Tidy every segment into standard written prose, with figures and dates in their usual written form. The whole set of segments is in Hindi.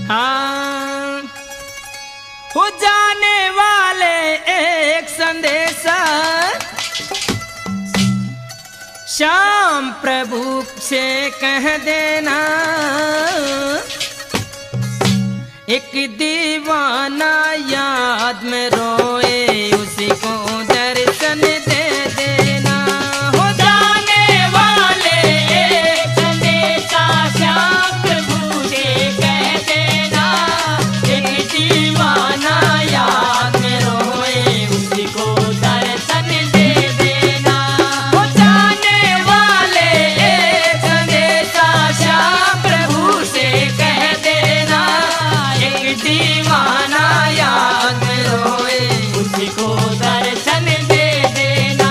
हाँ हो जाने वाले एक संदेशा श्याम प्रभु से कह देना, एक दीवाना याद में रोए उसी को दर्शन दे देना। हो जाने वाले एक संदेशा श्याम प्रभु से कह देना, एक दीवाना याद में रोए उसी को दर्शन दे देना। हो जाने वाले एक संदेशा श्याम प्रभु से कह देना, एक दीवाना याद में रोए उसी को दर्शन दे देना।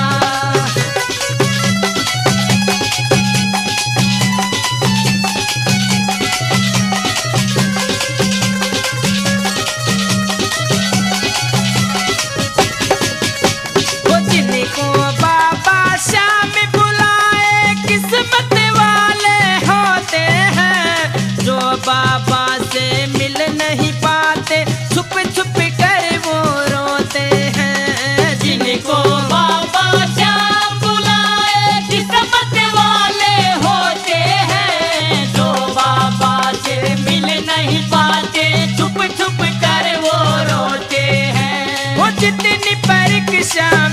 वो जिनको बाबा श्याम बुलाए किस्मत वाले होते हैं, जो बाबा से मिल नहीं पाते छुप छुप कर वो रोते हैं। जिनको बाबा श्याम बुलाए किस्मत वाले होते हैं, जो बाबा से मिल नहीं पाते छुप छुप कर वो रोते हैं। वो जितनी परीक्षा